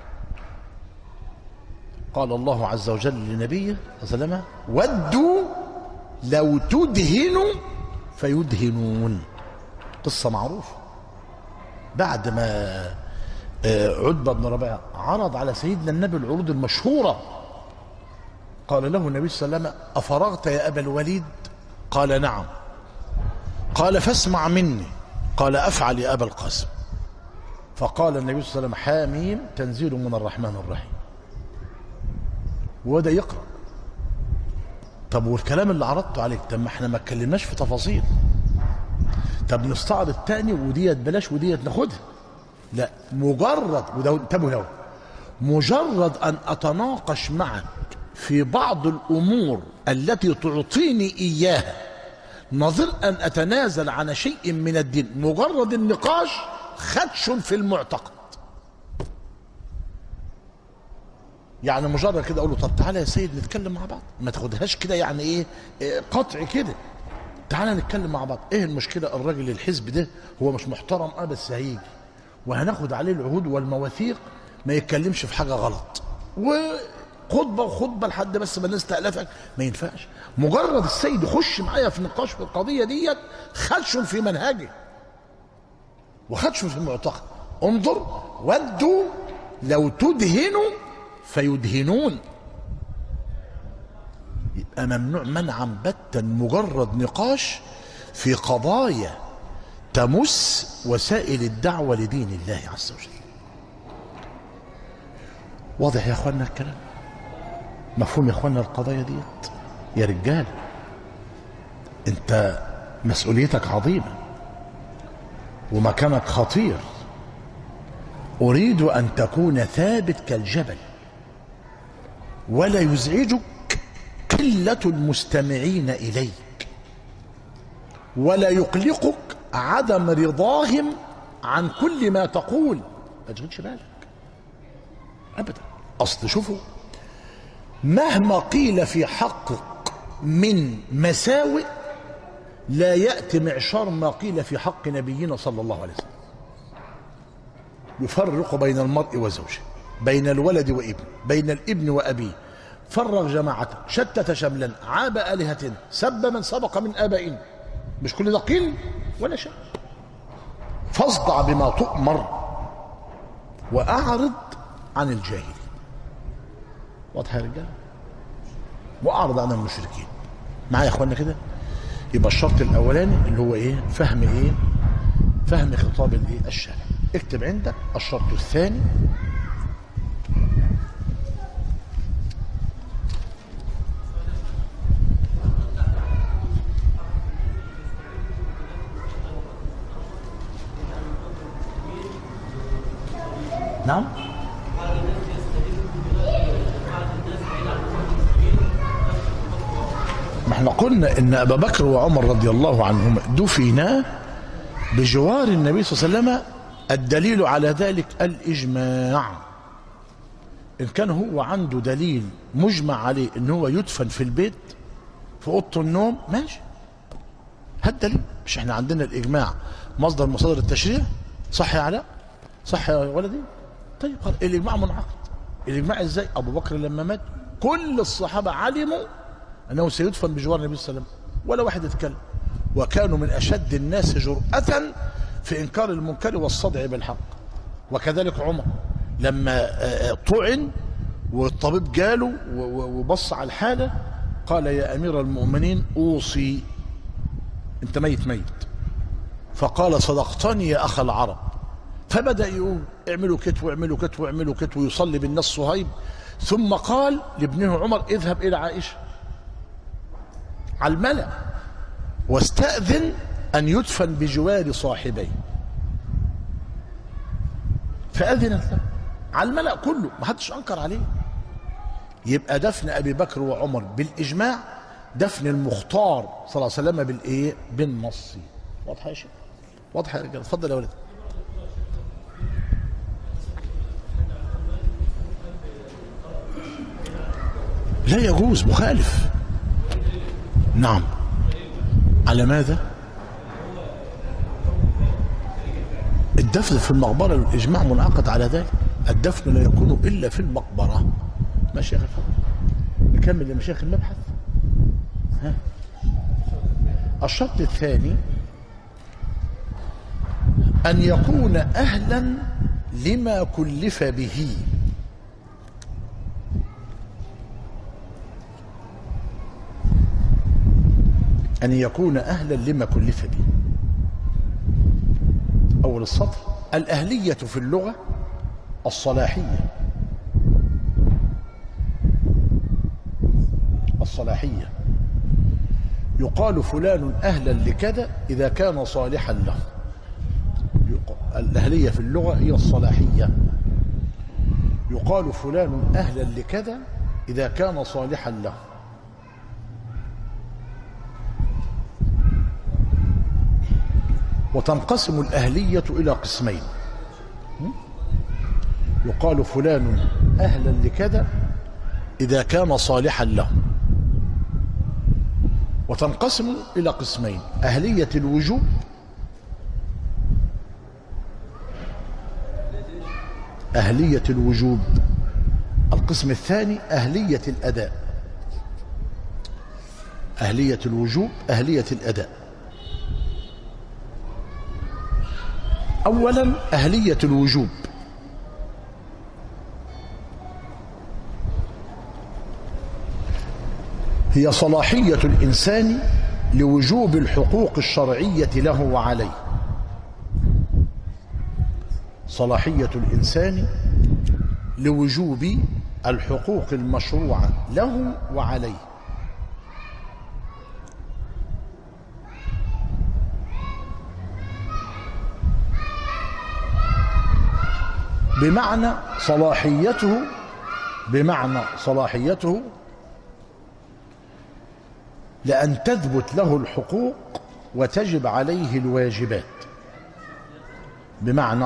قال الله عز وجل لنبيه صلى الله عليه وسلم: ودوا لو تدهنوا فيدهنون. قصة معروفة. بعد ما عتبة بن ربيعة عرض على سيدنا النبي العروض المشهورة، قال له النبي صلى الله عليه وسلم: أفرغت يا أبا الوليد؟ قال: نعم. قال: فاسمع مني. قال: أفعل يا أبا القاسم. فقال النبي صلى الله عليه وسلم: حاميم تنزيل من الرحمن الرحيم. وده يقرأ. طب والكلام اللي عرضته عليك، طب ما احنا ما اتكلمناش في تفاصيل. طب نستعرض تاني، وديت بلاش وديت ناخدها. لا، مجرد، وده انتبهوا له، مجرد أن أتناقش معك في بعض الأمور التي تعطيني إياها نظير أن أتنازل عن شيء من الدين، مجرد النقاش خدش في المعتقد. يعني مجرد كده أقول له: طب تعالى يا سيد نتكلم مع بعض، ما تاخدهاش كده يعني إيه قطع كده. تعالى نتكلم مع بعض. إيه المشكلة؟ الراجل الحزب ده هو مش محترم بس هيجي وهناخد عليه العهود والمواثيق، ما يتكلمش في حاجة غلط، وخطبة وخطبة لحد بس ما الناس تألفك، ما ينفعش. مجرد السيد يخش معايا في نقاش في القضية ديت خدش في منهجه وخدش في المعتقد. انظر: ودوا لو تدهنوا فيدهنون. يبقى ممنوع منعا باتا مجرد نقاش في قضايا تمس وسائل الدعوة لدين الله عز وجل. واضح يا اخوانا الكلام؟ مفهوم يا اخوانا القضايا ديت؟ يا رجال انت مسؤوليتك عظيمة ومكانك خطير. اريد ان تكون ثابت كالجبل، ولا يزعجك قلة المستمعين اليك، ولا يقلقك عدم رضاهم عن كل ما تقول. ما تشغلش بالك ابدا. اصل شوفوا، مهما قيل في حقك من مساوئ لا يأتي معشار ما قيل في حق نبينا صلى الله عليه وسلم. يفرق بين المرء وزوجه، بين الولد وابنه، بين الابن وأبيه، فرق جماعته، شتت شملا، عاب آلهة، سب من سبق من آبائنا. مش كل ده قيل ولا شيء. فاصدع بما تؤمر وأعرض عن الجاهلين. واضح يا رجال؟ وأعرض عن المشركين. معايا يا اخوانا كده؟ يبقى الشرط الأولاني اللي هو إيه؟ فهم إيه؟ فهم خطاب الإيه؟ الشارع. اكتب عندك الشرط الثاني: نعم، ما احنا قلنا ان ابا بكر وعمر رضي الله عنهما دفنا بجوار النبي صلى الله عليه وسلم. الدليل على ذلك الاجماع. ان كان هو عنده دليل مجمع عليه ان هو يدفن في البيت في اوضه النوم، ماشي، هات دليل. مش احنا عندنا الاجماع مصدر مصادر التشريع؟ صح يا علاء؟ صح يا ولدي؟ طيب الاجماع منعقد. الاجماع ازاي؟ ابو بكر لما مات كل الصحابه علموا انه سيدفن بجوار النبي صلى الله عليه وسلم، ولا واحد اتكلم، وكانوا من اشد الناس جرأة في انكار المنكر والصدع بالحق. وكذلك عمر لما طعن والطبيب جاله وبص على الحاله قال: يا امير المؤمنين اوصي، انت ميت ميت. فقال: صدقتني يا اخ العرب. فبدأ يقول: اعملوا كت واعملوا كت واعملوا كت، ويصلي بالناس صهيب. ثم قال لابنه عمر: اذهب الى عائشه على الملأ واستأذن أن يدفن بجوار صاحبيه. فأذنت له على الملأ كله، ما حدش أنكر عليه. يبقى دفن أبي بكر وعمر بالإجماع، دفن المختار صلى الله عليه وسلم بالإيه؟ بالنص. واضح يا شيخ؟ واضح يا رجال؟ اتفضل يا ولد. لا يجوز، مخالف. نعم. على ماذا؟ الدفن في المقبرة الإجماع منعقد على ذلك، الدفن لا يكون إلا في المقبرة. ماشي يا أخي، نكمل يا مشايخ المبحث. ها. الشرط الثاني أن يكون أهلا لما كلف به. أن يكون أهلا لما كلف به. أول السطر: الأهلية في اللغة الصلاحية. الصلاحية يقال فلان أهلا لكذا إذا كان صالحا له. الأهلية في اللغة هي الصلاحية. يقال فلان أهلا لكذا إذا كان صالحا له. وتنقسم الأهلية إلى قسمين: يقال فلان أهلا لكذا إذا كان صالحا له. وتنقسم إلى قسمين: أهلية الوجوب أهلية الوجوب. القسم الثاني أهلية الأداء. أهلية الوجوب أهلية الأداء. أولا أهلية الوجوب. هي صلاحية الإنسان لوجوب الحقوق الشرعية له وعليه. صلاحية الإنسان لوجوب الحقوق المشروعة له وعليه. بمعنى صلاحيته لأن تثبت له الحقوق وتجب عليه الواجبات. بمعنى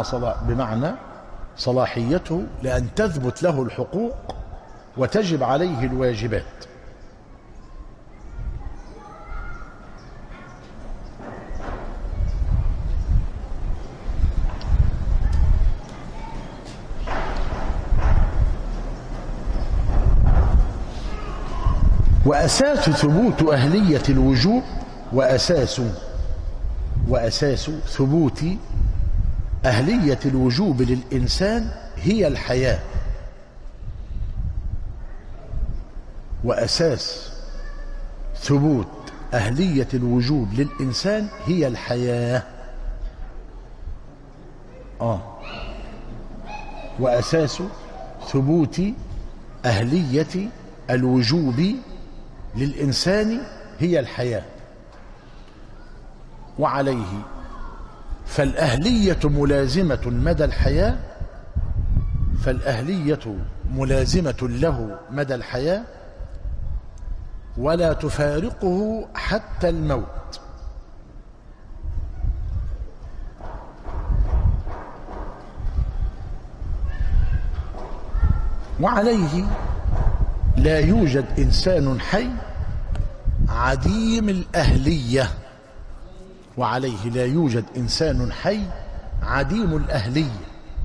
صلاحيته لأن تثبت له الحقوق وتجب عليه الواجبات. وأساس ثبوت أهلية الوجوب وأساس ثبوت أهلية الوجوب للإنسان هي الحياة. وأساس ثبوت أهلية الوجوب للإنسان هي الحياة. وأساس ثبوت أهلية الوجوب للإنسان هي الحياة. وعليه فالأهلية ملازمة مدى الحياة، فالأهلية ملازمة له مدى الحياة ولا تفارقه حتى الموت. وعليه لا يوجد إنسان حي عديم الأهلية. وعليه لا يوجد إنسان حي عديم الأهلية.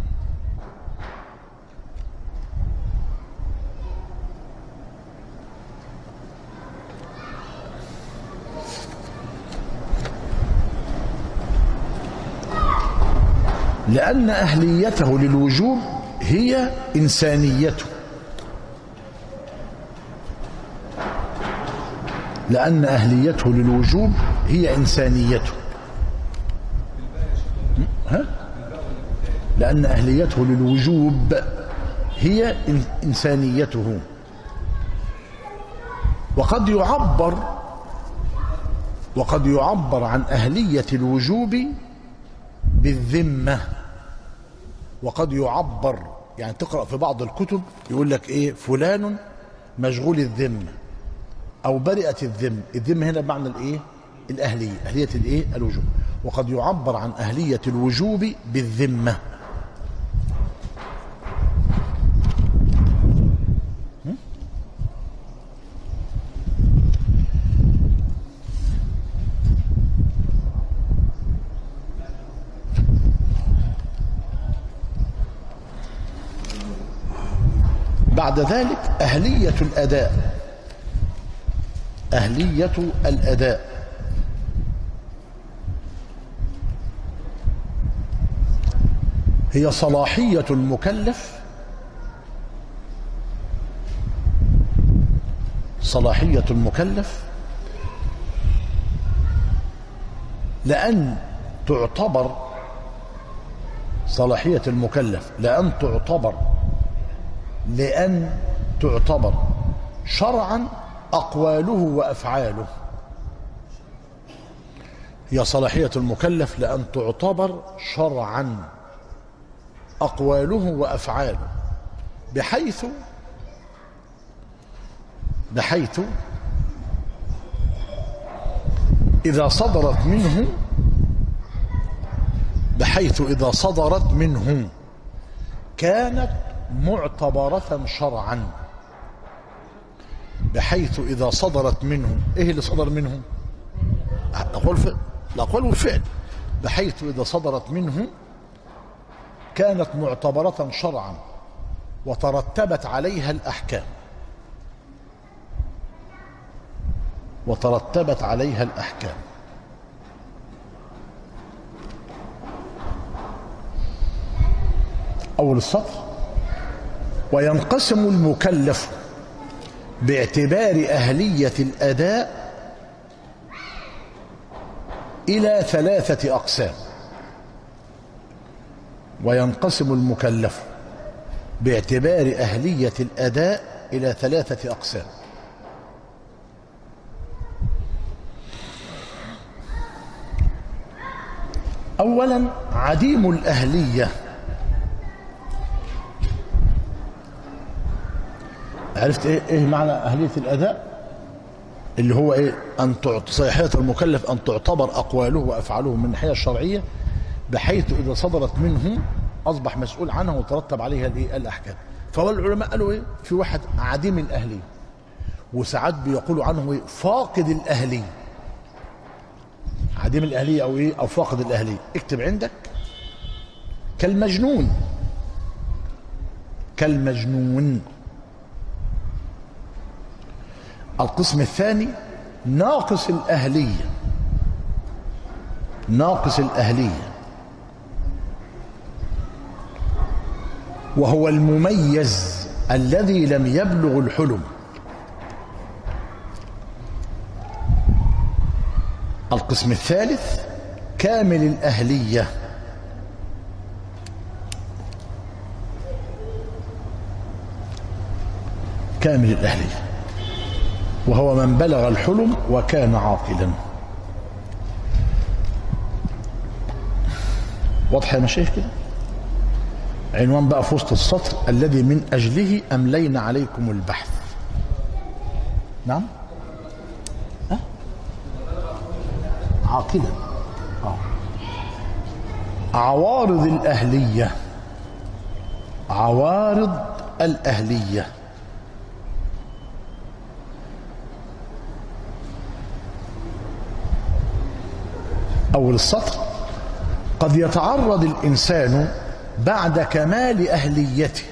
لأن أهليته للوجوب هي إنسانيته. لأن أهليته للوجوب هي إنسانيته. لأن أهليته للوجوب هي إنسانيته. وقد يعبر عن أهلية الوجوب بالذمة. وقد يعبر يعني تقرأ في بعض الكتب يقول لك إيه فلان مشغول الذمة أو برئت الذمة. الذمة هنا بمعنى الإيه؟ الأهلية، أهلية الإيه؟ الوجوب. وقد يعبر عن أهلية الوجوب بالذمة. بعد ذلك أهلية الأداء. أهلية الأداء هي صلاحية المكلف، صلاحية المكلف لأن تعتبر، صلاحية المكلف لأن تعتبر شرعا أقواله وأفعاله. هي صلاحية المكلف لأن تعتبر شرعا أقواله وأفعاله، بحيث إذا صدرت منه كانت معتبرة شرعا. بحيث إذا صدرت منه، إيه اللي صدر منه؟ الأقوال والفعل. بحيث إذا صدرت منه كانت معتبرة شرعا وترتبت عليها الأحكام. أول السطر: وينقسم المكلف باعتبار أهلية الأداء إلى 3 أقسام. وينقسم المكلف باعتبار أهلية الأداء إلى 3 أقسام. أولا عديم الأهلية. عرفت ايه معنى أهلية الأداء؟ اللي هو ايه؟ صلاحية المكلف أن تعتبر أقواله وأفعاله من الناحية الشرعية، بحيث إذا صدرت منه أصبح مسؤول عنها وترتب عليها الأحكام. فهو العلماء قالوا ايه؟ في واحد عديم الأهلية، وساعات بيقولوا عنه ايه؟ فاقد الأهلية. عديم الأهلية أو ايه؟ أو فاقد الأهلية. اكتب عندك: كالمجنون. القسم الثاني ناقص الأهلية، وهو المميز الذي لم يبلغ الحلم. القسم الثالث كامل الأهلية، وهو من بلغ الحلم وكان عاقلا. واضح يا مشايخ كده؟ عنوان بقى في وسط السطر: الذي من أجله أملينا عليكم البحث. نعم؟ عاقلا. عوارض الأهلية. أول السطر: قد يتعرض الإنسان بعد كمال أهليته.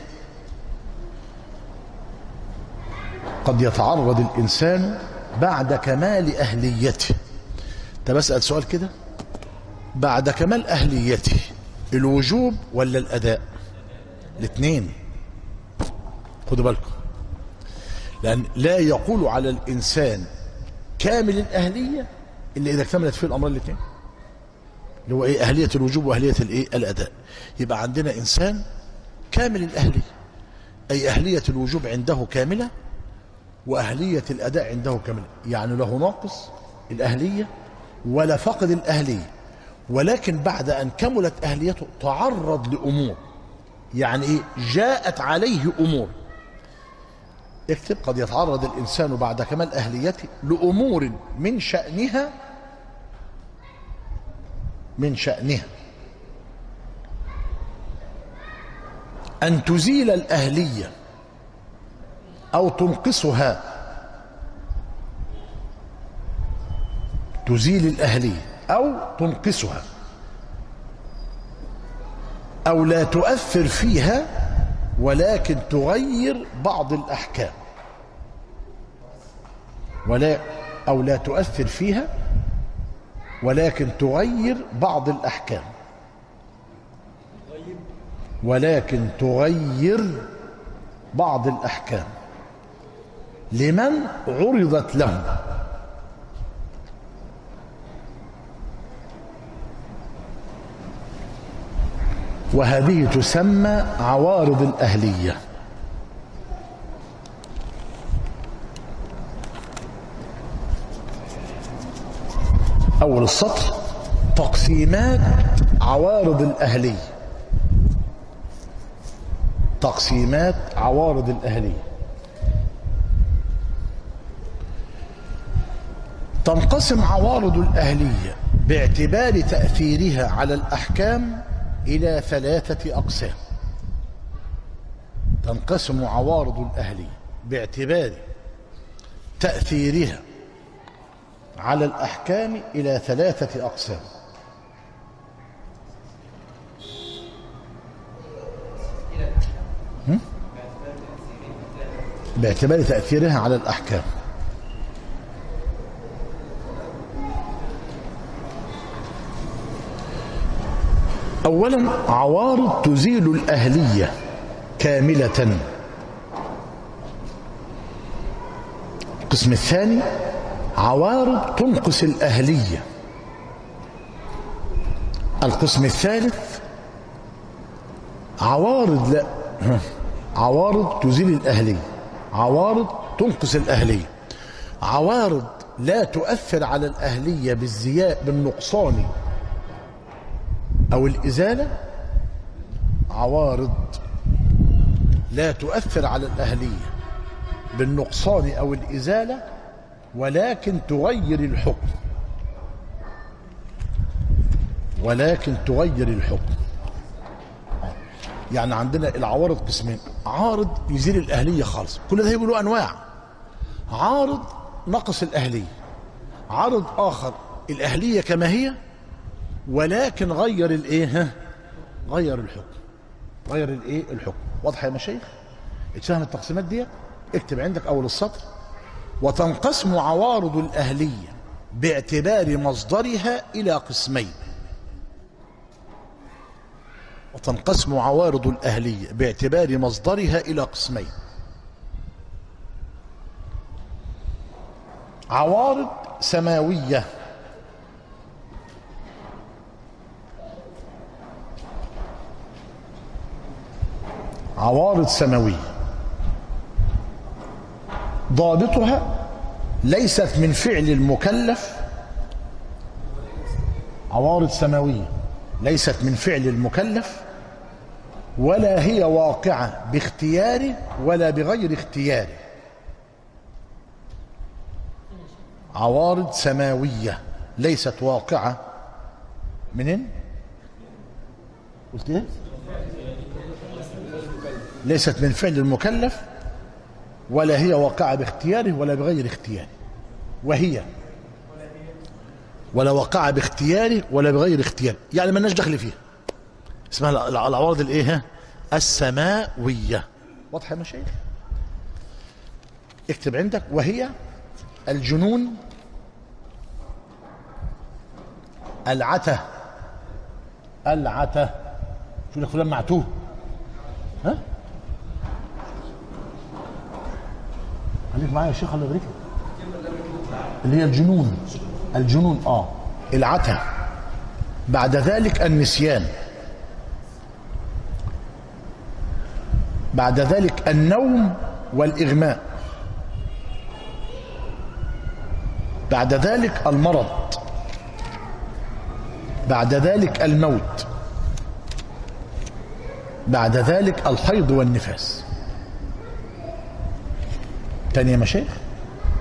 طب أسأل سؤال كده: بعد كمال أهليته الوجوب ولا الأداء؟ الاثنين. خدوا بالكم، لأن لا يقول على الإنسان كامل الأهلية إلا إذا اكتملت فيه الأمرين الاثنين، اللي هو إيه؟ أهلية الوجوب وأهلية الإيه؟ الأداء. يبقى عندنا إنسان كامل الأهلية، أي أهلية الوجوب عنده كاملة وأهلية الأداء عنده كاملة، يعني له ناقص الأهلية ولا فقد الأهلية، ولكن بعد أن كملت أهليته تعرض لأمور، يعني إيه؟ جاءت عليه أمور. اكتب: قد يتعرض الإنسان بعد كمال أهليته لأمور من شأنها من شأنها أن تزيل الأهلية أو تنقصها، تزيل الأهلية أو تنقصها، أو لا تؤثر فيها ولكن تغير بعض الأحكام، أو لا تؤثر فيها ولكن تغير بعض الأحكام، ولكن تغير بعض الأحكام لمن عرضت له. وهذه تسمى عوارض الأهلية. أول السطر: تقسيمات عوارض الأهلية. تقسيمات عوارض الأهلية. تنقسم عوارض الأهلية باعتبار تأثيرها على الأحكام إلى 3 أقسام. تنقسم عوارض الأهلية باعتبار تأثيرها على الأحكام إلى 3 أقسام. باعتبار تأثيرها على الأحكام. أولا عوارض تزيل الأهلية كاملة. القسم الثاني عوارض تنقص الأهلية. القسم الثالث عوارض تزيل الأهلية، عوارض تنقص الأهلية. عوارض لا تؤثر على الأهلية بالنقصان أو الإزالة. عوارض لا تؤثر على الأهلية بالنقصان أو الإزالة ولكن تغير الحكم، ولكن تغير الحكم. يعني عندنا العوارض قسمين: عارض يزيل الأهلية خالص، كل ده يقولوا أنواع. عارض نقص الأهلية. عارض آخر الأهلية كما هي ولكن غير الايه؟ غير الحكم. غير الايه؟ الحكم. واضح يا مشايخ؟ اتفهم التقسيمات دي؟ اكتب عندك اول السطر: وتنقسم عوارض الأهلية باعتبار مصدرها إلى قسمين. وتنقسم عوارض الأهلية باعتبار مصدرها إلى قسمين: عوارض سماوية. عوارض سماوية ضابطها ليست من فعل المكلف. عوارض سماوية ليست من فعل المكلف ولا هي واقعة باختياره ولا بغير اختياره. عوارض سماوية ليست واقعة منين؟ قلت ايه؟ ليست من فعل المكلف ولا هي واقعة باختياره ولا بغير اختياره. وهي ولا واقعة باختياره ولا بغير اختياره، يعني ما لناش دخل فيها. اسمها العوارض الايه؟ السماوية. واضحة يا مشايخ؟ اكتب عندك: وهي الجنون، العته. العته شو لك فلان معتوه؟ ها؟ خليك معايا يا شيخ الله يبارك لك. اللي هي الجنون. الجنون العته. بعد ذلك النسيان. بعد ذلك النوم والإغماء. بعد ذلك المرض. بعد ذلك الموت. بعد ذلك الحيض والنفاس. تاني يا مشايخ؟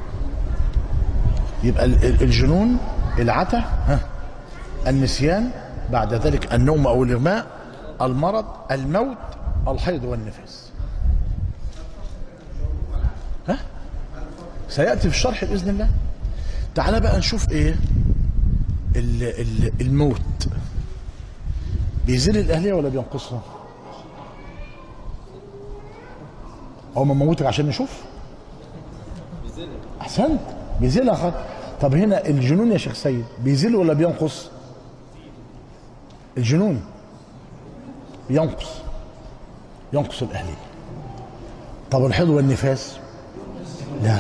يبقى الجنون، العته، النسيان، بعد ذلك النوم أو الإغماء، المرض، الموت، الحيض والنفاس. ها؟ سيأتي في الشرح بإذن الله. تعال بقى نشوف ايه الموت بيزيل الأهلية ولا بينقصها؟ هو ما موتك عشان نشوف؟ أحسنت، بيزيلها خالص. طب هنا الجنون يا شيخ سيد بيزيل ولا بينقص؟ الجنون ينقص الأهلية. طب الحيض والنفاس؟ لا.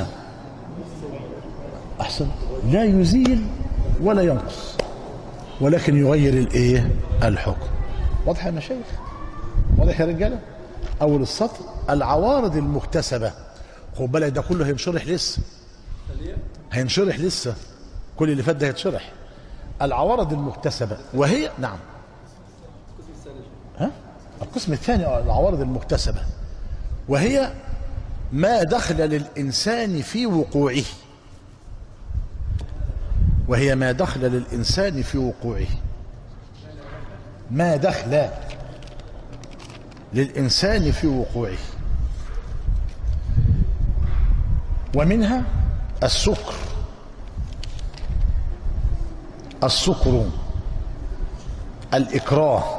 أحسن، لا يزيل ولا ينقص، ولكن يغير الايه؟ الحكم. واضح يا مشايخ؟ واضح يا رجاله؟ اول السطر العوارض المكتسبه. خد بالك ده كله هينشرح لسه كل اللي فات ده هيتشرح. العوارض المكتسبه وهي ها القسم الثاني العوارض المكتسبه، وهي ما دخل للإنسان في وقوعه. ما دخل للإنسان في وقوعه. ومنها السكر، الإكراه،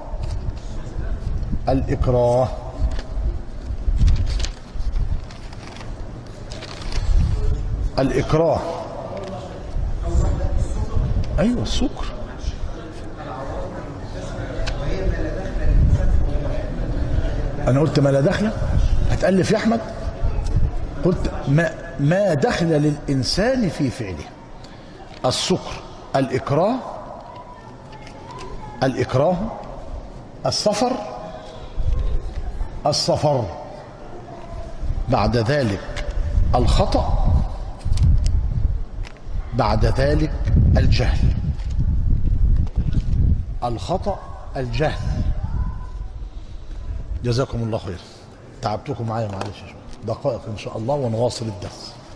ايوه السكر. انا قلت ما لا دخل، هتألف يا احمد. قلت ما دخل للانسان في فعله. السكر، الإكراه، السفر، بعد ذلك الخطأ، بعد ذلك الجهل. جزاكم الله خير. تعبتكم معايا، معلش دقائق ان شاء الله ونواصل الدرس.